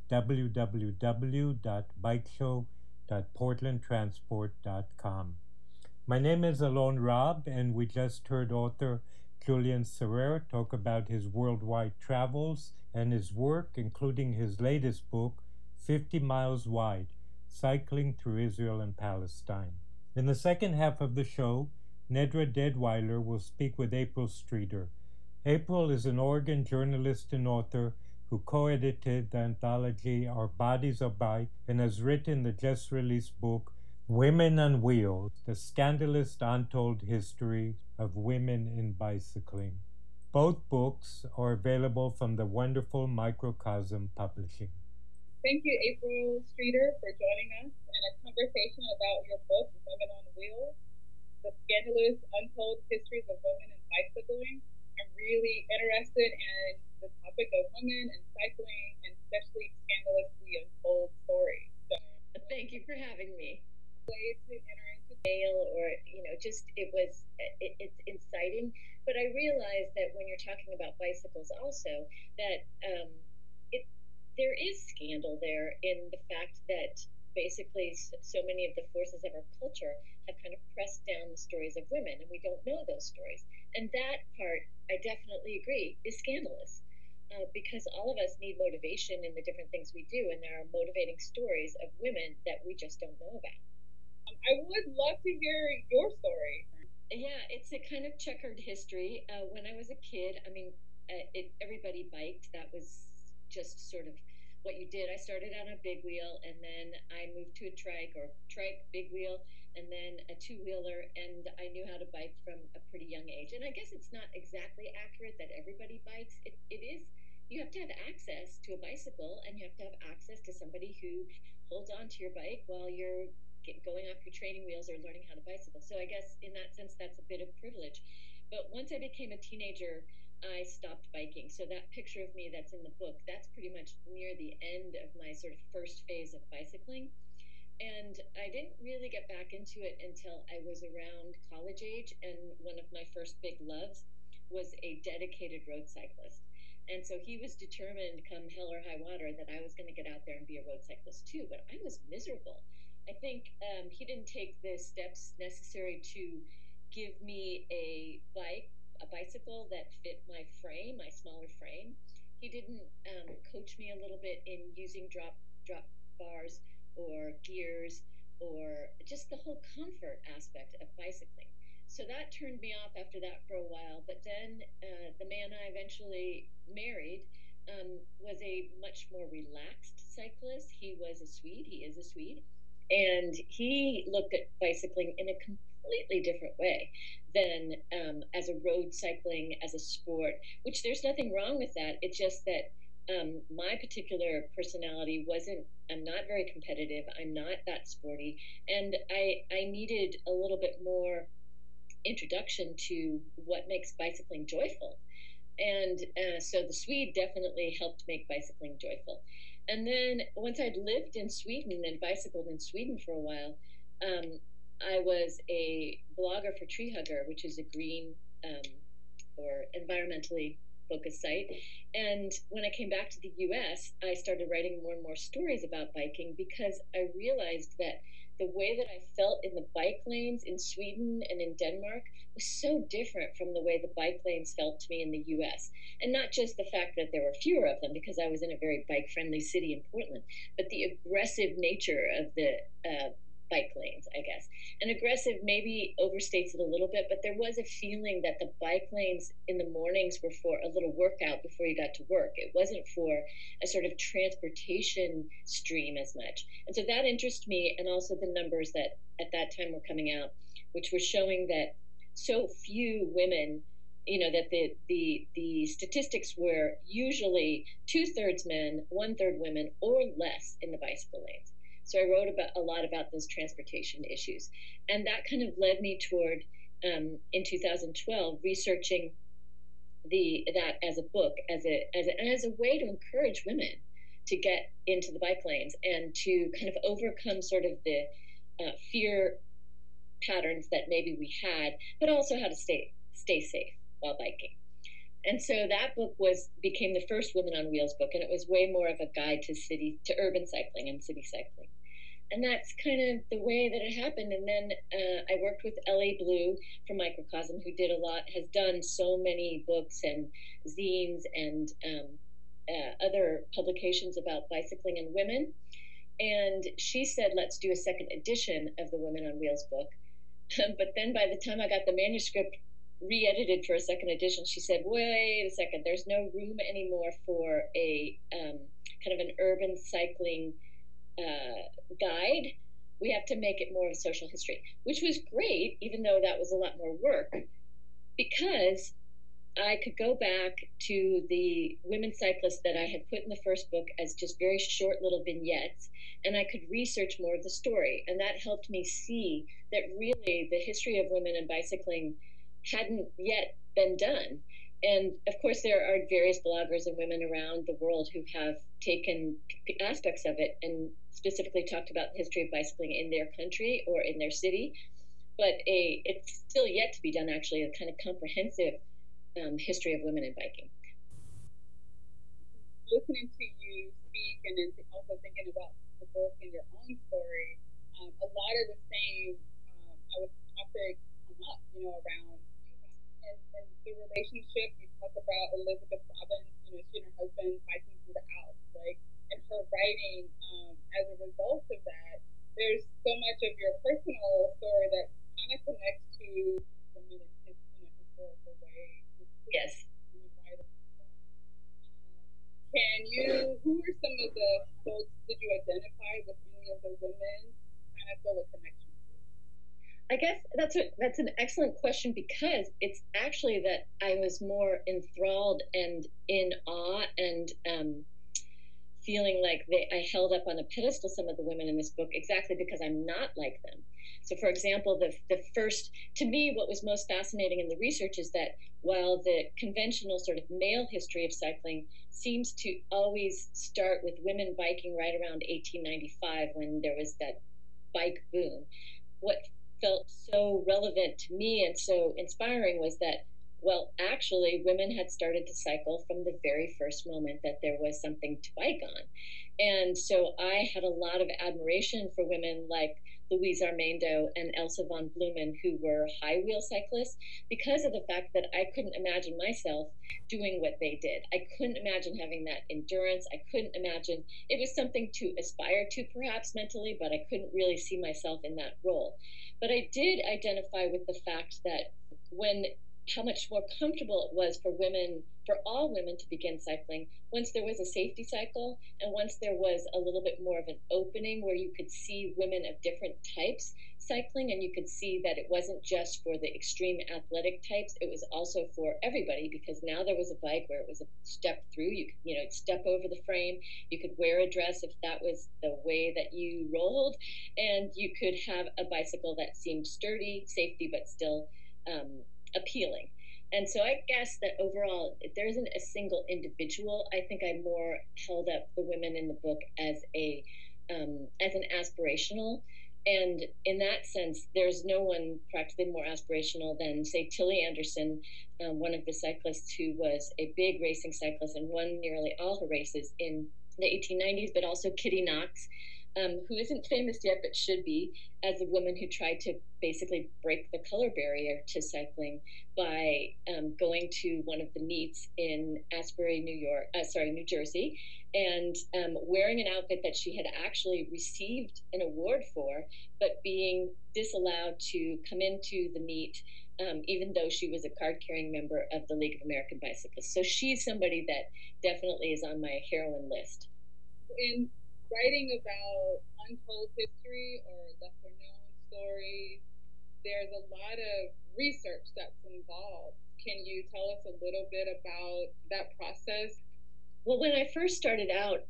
www.bikeshow.portlandtransport.com. My name is Alon Robb, and we just heard author Julian Serrer talk about his worldwide travels and his work, including his latest book, 50 Miles Wide, Cycling Through Israel and Palestine. In the second half of the show, Nedra Deadweiler will speak with April Streeter. April is an Oregon journalist and author who co-edited the anthology Our Bodies Are Bike and has written the just-released book Women on Wheels, the scandalous untold history of women in bicycling. Both books are available from the wonderful Microcosm Publishing. Thank you, April Streeter, for joining us in a conversation about your book, Women on Wheels, the scandalous untold histories of women in bicycling. I'm really interested in the topic of women and cycling, and especially scandalously untold stories. So, thank you for having me. Way to enter into or just it's inciting. But I realized that when you're talking about bicycles, also that there is scandal there in the fact that basically so many of the forces of our culture have kind of pressed down the stories of women, and we don't know those stories. And that part, I definitely agree, is scandalous, because all of us need motivation in the different things we do, and there are motivating stories of women that we just don't know about. I would love to hear your story. Yeah, it's a kind of checkered history. When I was a kid, everybody biked. That was just sort of what you did. I started on a big wheel, and then I moved to a trike, big wheel, and then a two-wheeler, and I knew how to bike from a pretty young age. And I guess it's not exactly accurate that everybody bikes. It is, you have to have access to a bicycle, and you have to have access to somebody who holds on to your bike while you're going off your training wheels or learning how to bicycle. So I guess in that sense, that's a bit of privilege. But once I became a teenager, I stopped biking. So that picture of me that's in the book, that's pretty much near the end of my sort of first phase of bicycling. And I didn't really get back into it until I was around college age. And one of my first big loves was a dedicated road cyclist. And so he was determined, come hell or high water, that I was going to get out there and be a road cyclist too. But I was miserable. I think he didn't take the steps necessary to give me a bicycle that fit my frame, my smaller frame. He didn't coach me a little bit in using drop bars or gears or just the whole comfort aspect of bicycling. So that turned me off after that for a while. But then the man I eventually married was a much more relaxed cyclist. He was a Swede. He is a Swede. And he looked at bicycling in a completely different way than as a road cycling, as a sport, which there's nothing wrong with that. It's just that my particular personality I'm not very competitive. I'm not that sporty. And I needed a little bit more introduction to what makes bicycling joyful. And so the Swede definitely helped make bicycling joyful. And then once I'd lived in Sweden and bicycled in Sweden for a while, I was a blogger for Tree Hugger, which is a green or environmentally focused site. And when I came back to the US, I started writing more and more stories about biking because I realized that the way that I felt in the bike lanes in Sweden and in Denmark was so different from the way the bike lanes felt to me in the US. And not just the fact that there were fewer of them, because I was in a very bike-friendly city in Portland, but the aggressive nature of the bike lanes, I guess. And aggressive maybe overstates it a little bit, but there was a feeling that the bike lanes in the mornings were for a little workout before you got to work. It wasn't for a sort of transportation stream as much. And so that interested me, and also the numbers that at that time were coming out, which were showing that so few women, that the statistics were usually 2/3 men, 1/3 women, or less in the bicycle lanes. So I wrote a lot about those transportation issues. And that kind of led me toward, in 2012, researching that as a book, as a way to encourage women to get into the bike lanes and to kind of overcome sort of the fear patterns that maybe we had, but also how to stay safe while biking. And so that book became the first Women on Wheels book, and it was way more of a guide to urban cycling and city cycling. And that's kind of the way that it happened. And then I worked with L.A. Blue from Microcosm, who has done so many books and zines and other publications about bicycling and women. And she said, let's do a second edition of the Women on Wheels book. But then by the time I got the manuscript re-edited for a second edition, she said, wait a second, there's no room anymore for a kind of an urban cycling guide. We have to make it more of a social history, which was great, even though that was a lot more work, because I could go back to the women cyclists that I had put in the first book as just very short little vignettes, and I could research more of the story. And that helped me see that really the history of women in bicycling hadn't yet been done. And of course, there are various bloggers and women around the world who have taken aspects of it and specifically talked about the history of bicycling in their country or in their city. But it's still yet to be done, actually, a kind of comprehensive history of women in biking. Listening to you speak and then also thinking about the book and your own story, a lot of the same topics come up, around and the relationship. You talk about Elizabeth Robbins, she and her husband biking through the Alps, and her writing. As a result of that, there's so much of your personal story that kind of connects to women in a historical way. Yes. Who are some of the folks did you identify with any of the women kind of feel a connection to? I guess that's an excellent question, because it's actually that I was more enthralled and in awe and feeling like I held up on a pedestal some of the women in this book exactly because I'm not like them. So, for example, the first, to me, what was most fascinating in the research is that while the conventional sort of male history of cycling seems to always start with women biking right around 1895 when there was that bike boom, what felt so relevant to me and so inspiring was that, well, actually, women had started to cycle from the very first moment that there was something to bike on. And so I had a lot of admiration for women like Louise Armando and Elsa von Blumen, who were high wheel cyclists, because of the fact that I couldn't imagine myself doing what they did. I couldn't imagine having that endurance. I couldn't imagine, it was something to aspire to perhaps mentally, but I couldn't really see myself in that role. But I did identify with the fact that how much more comfortable it was for women, for all women, to begin cycling once there was a safety cycle and once there was a little bit more of an opening where you could see women of different types cycling, and you could see that it wasn't just for the extreme athletic types, it was also for everybody, because now there was a bike where it was a step through. You could step over the frame, you could wear a dress if that was the way that you rolled, and you could have a bicycle that seemed sturdy, safety, but still appealing. And so I guess that overall, there isn't a single individual. I think I more held up the women in the book as an aspirational. And in that sense, there's no one practically more aspirational than, say, Tilly Anderson, one of the cyclists who was a big racing cyclist and won nearly all her races in the 1890s, but also Kitty Knox, who isn't famous yet but should be, as a woman who tried to basically break the color barrier to cycling by going to one of the meets in Asbury, New Jersey, and wearing an outfit that she had actually received an award for, but being disallowed to come into the meet, even though she was a card-carrying member of the League of American Bicyclists. So she's somebody that definitely is on my heroine list. In writing about untold history or lesser-known stories, there's a lot of research that's involved. Can you tell us a little bit about that process? Well, when I first started out,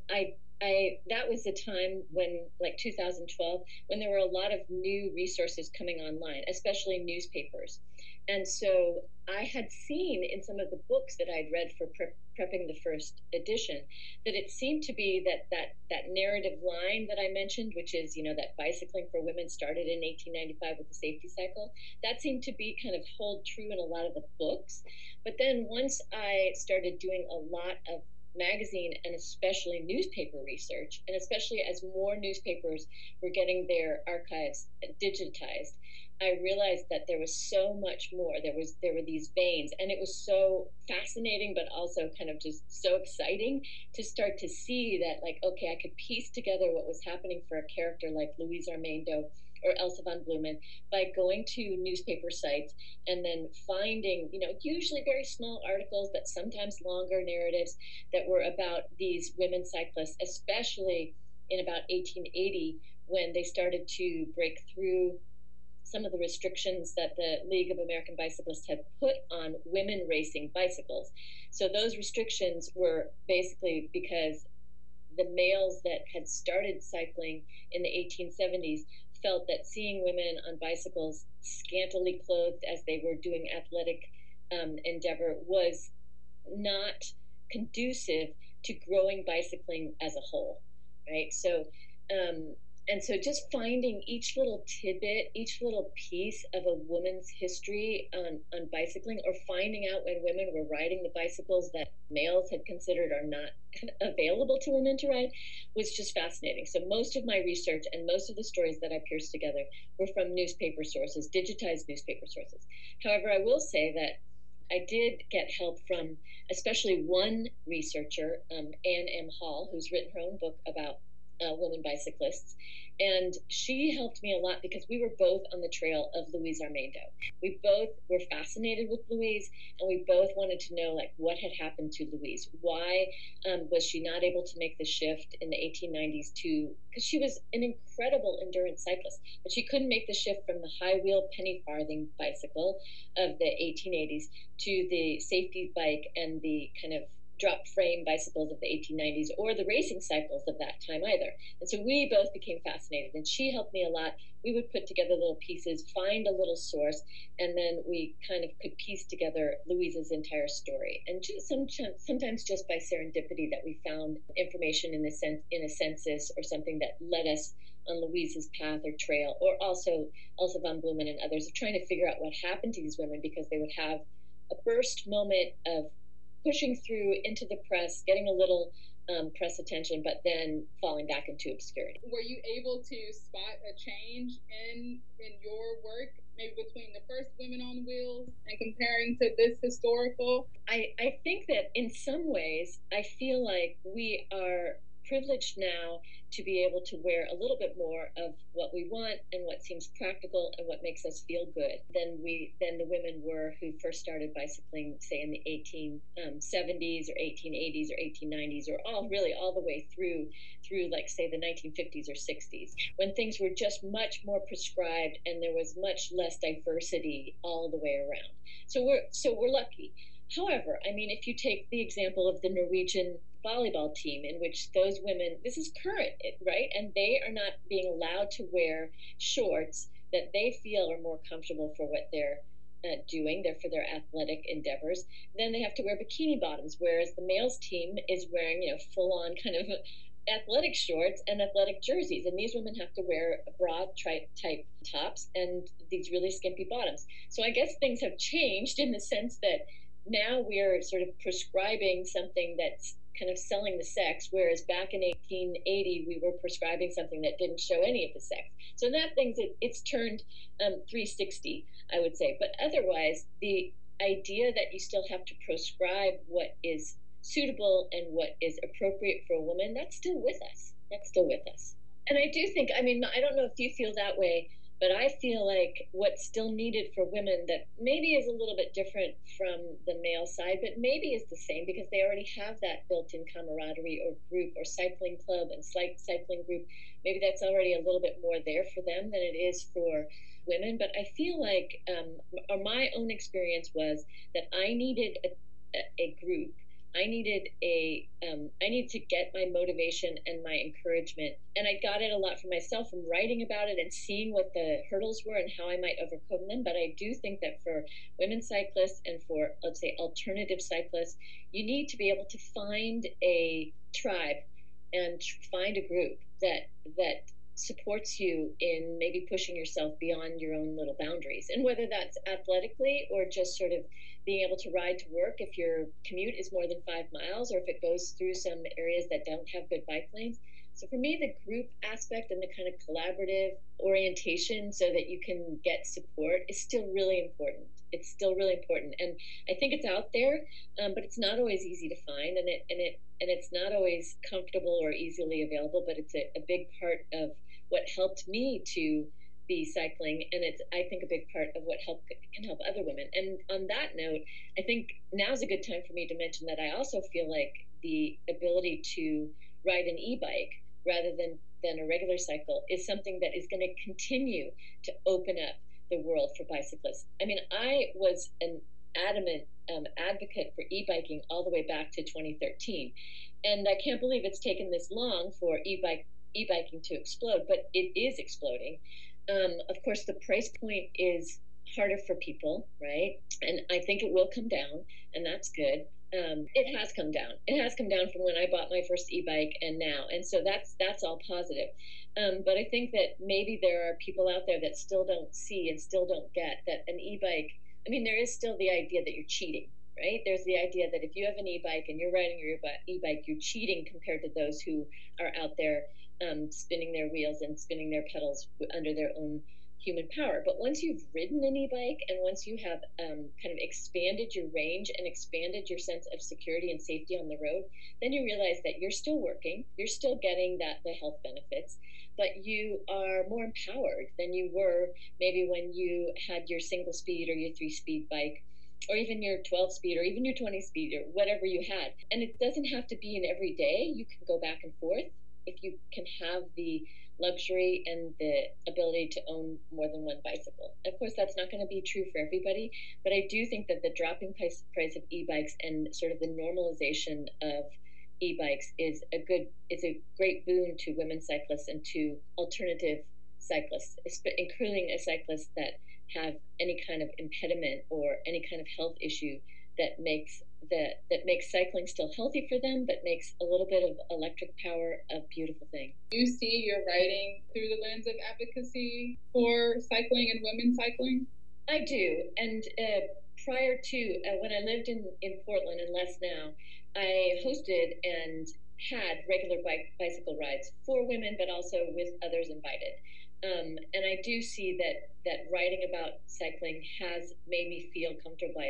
that was the time when, like 2012, when there were a lot of new resources coming online, especially newspapers. And so I had seen in some of the books that I'd read for prepping the first edition that it seemed to be that narrative line that I mentioned, which is, that bicycling for women started in 1895 with the safety cycle, that seemed to be kind of hold true in a lot of the books. But then once I started doing a lot of magazine and especially newspaper research, and especially as more newspapers were getting their archives digitized, I realized that there was so much more. There were these veins, and it was so fascinating, but also kind of just so exciting to start to see that, like, okay, I could piece together what was happening for a character like Louise Armando or Elsa von Blumen by going to newspaper sites and then finding, usually very small articles, but sometimes longer narratives that were about these women cyclists, especially in about 1880 when they started to break through some of the restrictions that the League of American Bicyclists had put on women racing bicycles. So those restrictions were basically because the males that had started cycling in the 1870s felt that seeing women on bicycles scantily clothed as they were doing athletic endeavor was not conducive to growing bicycling as a whole, right? So, and so just finding each little tidbit, each little piece of a woman's history on bicycling, or finding out when women were riding the bicycles that males had considered are not available to women to ride, was just fascinating. So most of my research and most of the stories that I pierced together were from newspaper sources, digitized newspaper sources. However, I will say that I did get help from especially one researcher, Anne M. Hall, who's written her own book about women bicyclists. And she helped me a lot because we were both on the trail of Louise Armando. We both were fascinated with Louise, and we both wanted to know, like, what had happened to Louise. Why was she not able to make the shift in the 1890s to, because she was an incredible endurance cyclist, but she couldn't make the shift from the high wheel penny farthing bicycle of the 1880s to the safety bike and the kind of drop frame bicycles of the 1890s or the racing cycles of that time either. And so we both became fascinated, and she helped me a lot. We would put together little pieces, find a little source, and then we kind of could piece together Louise's entire story. And just sometimes just by serendipity that we found information in a census or something that led us on Louise's path or trail, or also Elsa von Blumen and others, of trying to figure out what happened to these women, because they would have a burst moment of pushing through into the press, getting a little press attention, but then falling back into obscurity. Were you able to spot a change in your work, maybe between the first Women on Wheels and comparing to this historical? I think that in some ways, I feel like we are privileged now to be able to wear a little bit more of what we want and what seems practical and what makes us feel good than the women were who first started bicycling, say in the 1870s or 1880s or 1890s, or all the way through like, say, the 1950s or 60s, when things were just much more prescribed and there was much less diversity all the way around. So we're lucky. However, I mean, if you take the example of the Norwegian volleyball team, in which those women, this is current, right? And they are not being allowed to wear shorts that they feel are more comfortable for what they're doing, for their athletic endeavors. Then they have to wear bikini bottoms, whereas the males team is wearing, full-on kind of athletic shorts and athletic jerseys. And these women have to wear broad type tops and these really skimpy bottoms. So I guess things have changed in the sense that now we're sort of prescribing something that's kind of selling the sex, whereas back in 1880 we were prescribing something that didn't show any of the sex. So in that things, it's turned 360, I would say. But otherwise, the idea that you still have to prescribe what is suitable and what is appropriate for a woman, that's still with us. And I do think, I mean, I don't know if you feel that way, but I feel like what's still needed for women that maybe is a little bit different from the male side, but maybe is the same, because they already have that built-in camaraderie or group or cycling club and cycling group. Maybe that's already a little bit more there for them than it is for women. But I feel like, or my own experience was that I needed a group. I needed to get my motivation and my encouragement. And I got it a lot for myself from writing about it and seeing what the hurdles were and how I might overcome them. But I do think that for women cyclists and for, let's say, alternative cyclists, you need to be able to find a tribe and find a group that supports you in maybe pushing yourself beyond your own little boundaries. And whether that's athletically or just sort of being able to ride to work if your commute is more than 5 miles, or if it goes through some areas that don't have good bike lanes. So for me, the group aspect and the kind of collaborative orientation so that you can get support is still really important. It's still really important. And I think it's out there, but it's not always easy to find, and it's not always comfortable or easily available, but it's a big part of what helped me to be cycling, and it's, I think, a big part of what can help other women. And on that note, I think now's a good time for me to mention that I also feel like the ability to ride an e-bike rather than a regular cycle is something that is going to continue to open up the world for bicyclists. I mean, I was an adamant advocate for e-biking all the way back to 2013, and I can't believe it's taken this long for e-biking to explode, but it is exploding. Of course, the price point is harder for people, right? And I think it will come down, and that's good. It has come down. It has come down from when I bought my first e-bike and now, and so that's all positive. But I think that maybe there are people out there that still don't see and still don't get that an e-bike, I mean, there is still the idea that you're cheating, right? There's the idea that if you have an e-bike and you're riding your e-bike, you're cheating compared to those who are out there spinning their wheels and spinning their pedals under their own human power. But once you've ridden an e-bike and once you have kind of expanded your range and expanded your sense of security and safety on the road, then you realize that you're still working, you're still getting the health benefits, but you are more empowered than you were maybe when you had your single speed or your 3-speed bike, or even your 12-speed or even your 20-speed or whatever you had. And it doesn't have to be an everyday. You can go back and forth if you can have the luxury and the ability to own more than one bicycle. Of course, that's not going to be true for everybody, but I do think that the dropping price of e-bikes and sort of the normalization of e-bikes is a great boon to women cyclists and to alternative cyclists, including a cyclist that have any kind of impediment or any kind of health issue that makes cycling still healthy for them, but makes a little bit of electric power a beautiful thing. Do you see your writing through the lens of advocacy for cycling and women cycling? I do. And prior to, when I lived in Portland and less now, I hosted and had regular bicycle rides for women, but also with others invited. And I do see that writing about cycling has made me feel comfortable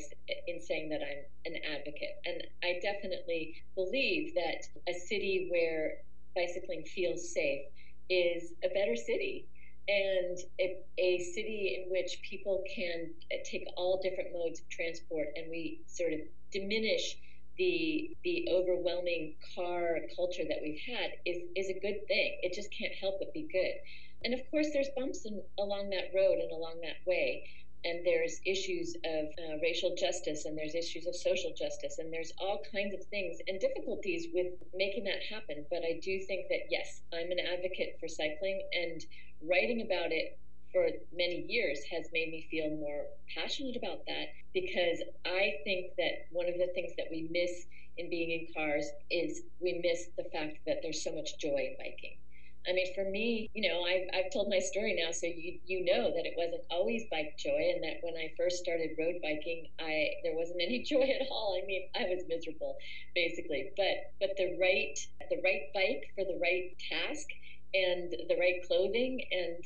in saying that I'm an advocate. And I definitely believe that a city where bicycling feels safe is a better city, and a city in which people can take all different modes of transport, and we sort of diminish the overwhelming car culture that we've had is a good thing. It just can't help but be good. And of course, there's bumps along that road and along that way. And there's issues of racial justice, and there's issues of social justice, and there's all kinds of things and difficulties with making that happen. But I do think that, yes, I'm an advocate for cycling, and writing about it for many years has made me feel more passionate about that, because I think that one of the things that we miss in being in cars is we miss the fact that there's so much joy in biking. I mean, for me, I've told my story now, so you know that it wasn't always bike joy, and that when I first started road biking, there wasn't any joy at all. I mean, I was miserable, basically. But the right bike for the right task and the right clothing, and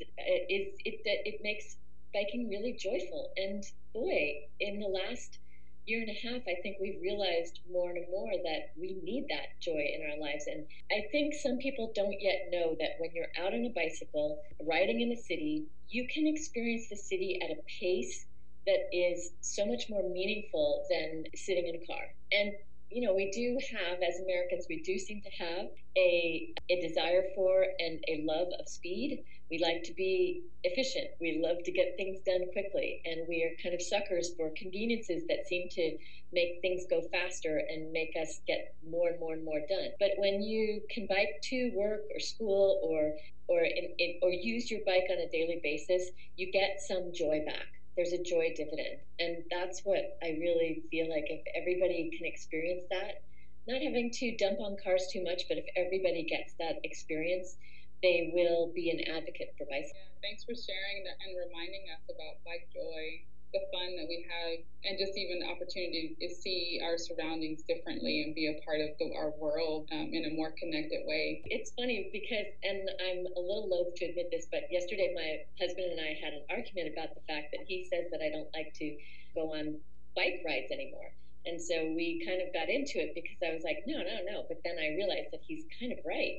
it makes biking really joyful. And boy, in the last year and a half, I think we've realized more and more that we need that joy in our lives. And I think some people don't yet know that when you're out on a bicycle, riding in the city, you can experience the city at a pace that is so much more meaningful than sitting in a car. And we do have, as Americans, we do seem to have a desire for and a love of speed. We like to be efficient. We love to get things done quickly. And we are kind of suckers for conveniences that seem to make things go faster and make us get more and more and more done. But when you can bike to work or school or use your bike on a daily basis, you get some joy back. There's a joy dividend. And that's what I really feel like, if everybody can experience that, not having to dump on cars too much, but if everybody gets that experience, they will be an advocate for bicycling. Yeah, thanks for sharing that and reminding us about bike joy, the fun that we have, and just even the opportunity to see our surroundings differently and be a part of our world in a more connected way. It's funny because, and I'm a little loath to admit this, but yesterday my husband and I had an argument about the fact that he says that I don't like to go on bike rides anymore. And so we kind of got into it because I was like, no. But then I realized that he's kind of right.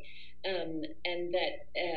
And that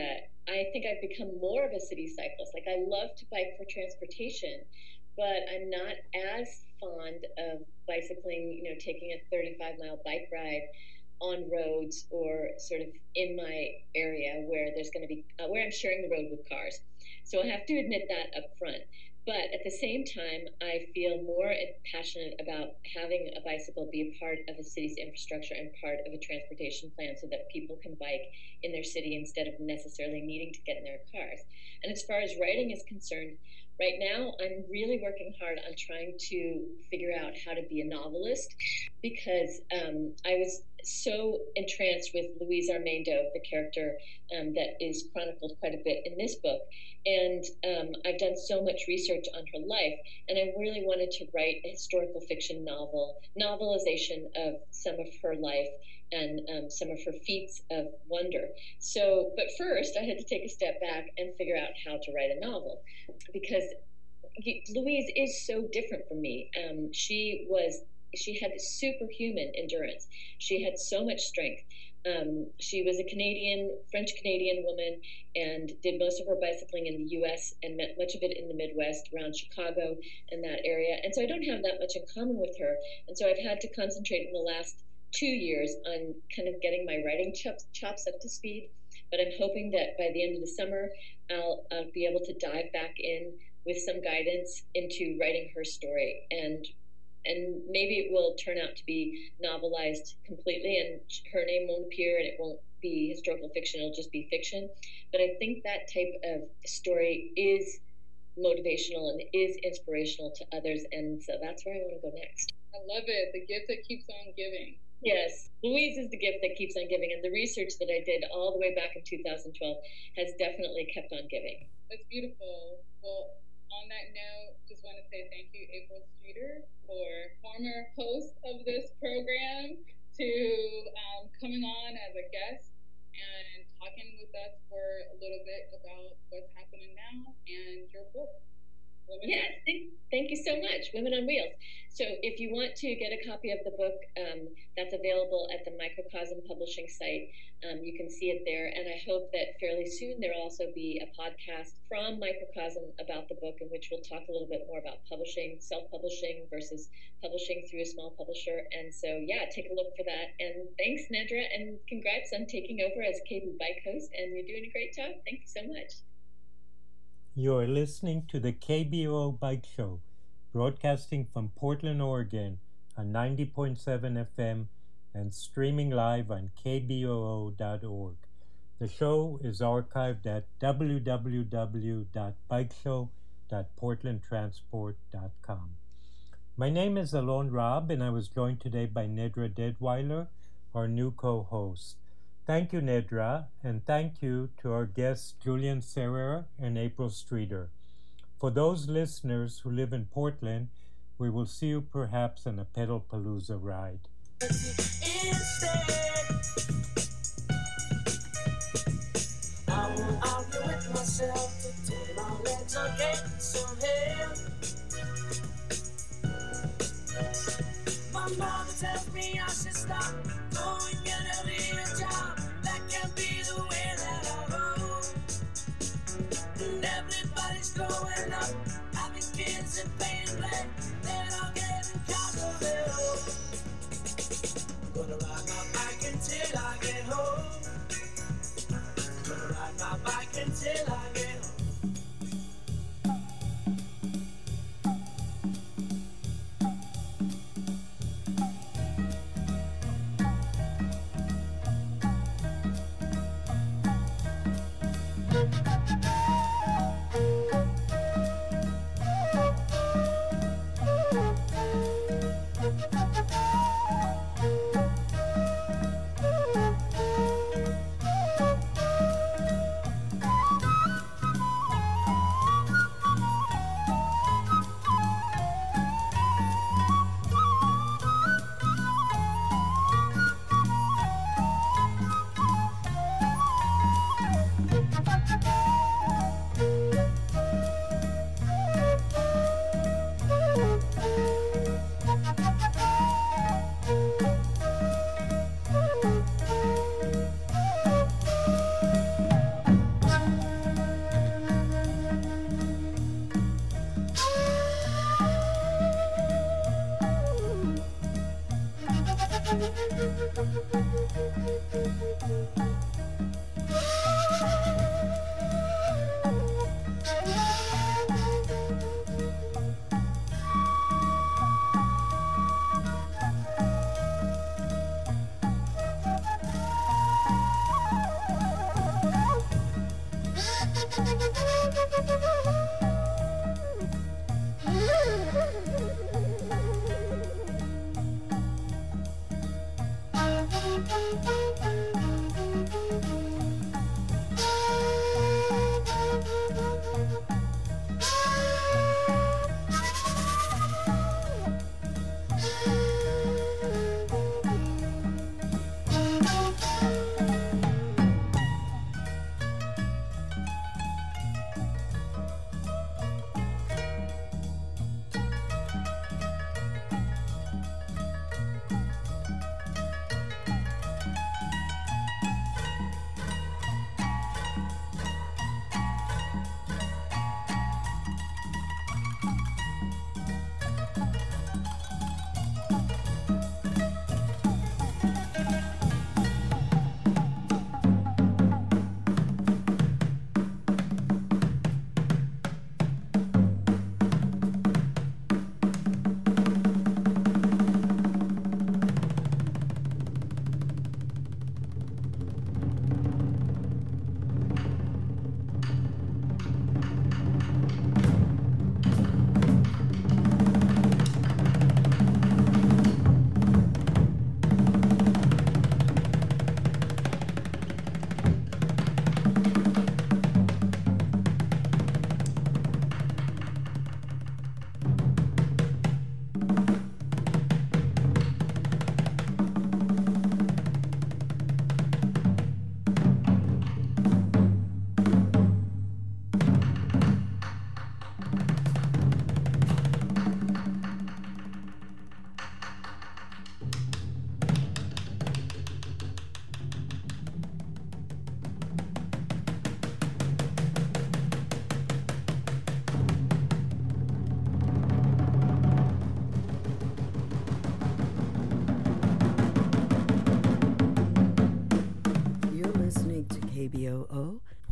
I think I've become more of a city cyclist. Like, I love to bike for transportation, but I'm not as fond of bicycling, taking a 35-mile bike ride on roads or sort of in my area where there's going to be, where I'm sharing the road with cars. So I have to admit that up front. But at the same time, I feel more passionate about having a bicycle be a part of a city's infrastructure and part of a transportation plan so that people can bike in their city instead of necessarily needing to get in their cars. And as far as writing is concerned, right now I'm really working hard on trying to figure out how to be a novelist, because I was so entranced with Louise Armando, the character that is chronicled quite a bit in this book. And I've done so much research on her life, and I really wanted to write a historical fiction novelization of some of her life and some of her feats of wonder. So, but first, I had to take a step back and figure out how to write a novel, because Louise is so different from me. She had superhuman endurance. She had so much strength. She was a French-Canadian woman, and did most of her bicycling in the U.S. and met much of it in the Midwest, around Chicago and that area. And so I don't have that much in common with her. And so I've had to concentrate in the last 2 years on kind of getting my writing chops up to speed. But I'm hoping that by the end of the summer, I'll be able to dive back in with some guidance into writing her story, and maybe it will turn out to be novelized completely, and her name won't appear, and it won't be historical fiction, it'll just be fiction. But I think that type of story is motivational and is inspirational to others, and so that's where I want to go next. I love it, the gift that keeps on giving. Yes, Louise is the gift that keeps on giving, and the research that I did all the way back in 2012 has definitely kept on giving. That's beautiful. Well, on that note, just want to say thank you, April Streeter, for former host of this program, to coming on as a guest and talking with us for a little bit about what's happening now and your book. Yes, thank you so much, Women on Wheels. So if you want to get a copy of the book, that's available at the Microcosm Publishing site. You can see it there, and I hope that fairly soon there will also be a podcast from Microcosm about the book, in which we'll talk a little bit more about publishing, self-publishing versus publishing through a small publisher. And so, yeah, take a look for that. And thanks, Nedra, and congrats on taking over as KBOO Bike host, and you're doing a great job. Thank you so much. You're listening to the KBOO Bike Show, broadcasting from Portland, Oregon on 90.7 FM and streaming live on kboo.org. The show is archived at www.bikeshow.portlandtransport.com. My name is Alon Raab, and I was joined today by Nedra Deadweiler, our new co-host. Thank you, Nedra, and thank you to our guests Julian Serrer and April Streeter. For those listeners who live in Portland, we will see you perhaps on a Pedalpalooza ride. I won't argue with myself until my legs are getting some help. My mother tells me I should stop, go and get a real job. That can be the way that I roll. And everybody's growing up, having kids and paying rent. They're all getting cars of their own. I'm gonna ride my bike until I get home. I'm gonna ride my bike until I get home.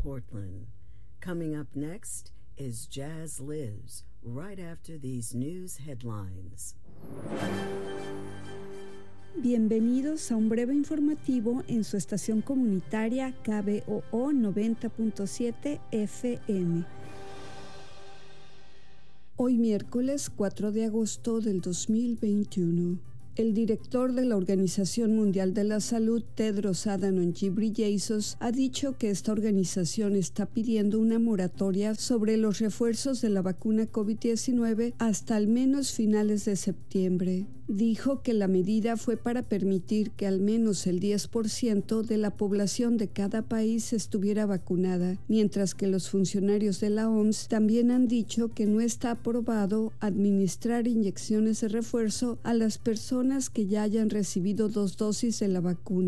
Portland. Coming up next is Jazz Lives, right after these news headlines. Bienvenidos a un breve informativo en su estación comunitaria KBOO 90.7 FM. Hoy miércoles 4 de agosto del 2021. El director de la Organización Mundial de la Salud, Tedros Adhanom Ghebreyesus, ha dicho que esta organización está pidiendo una moratoria sobre los refuerzos de la vacuna COVID-19 hasta al menos finales de septiembre. Dijo que la medida fue para permitir que al menos el 10% de la población de cada país estuviera vacunada, mientras que los funcionarios de la OMS también han dicho que no está aprobado administrar inyecciones de refuerzo a las personas que ya hayan recibido 2 dosis de la vacuna.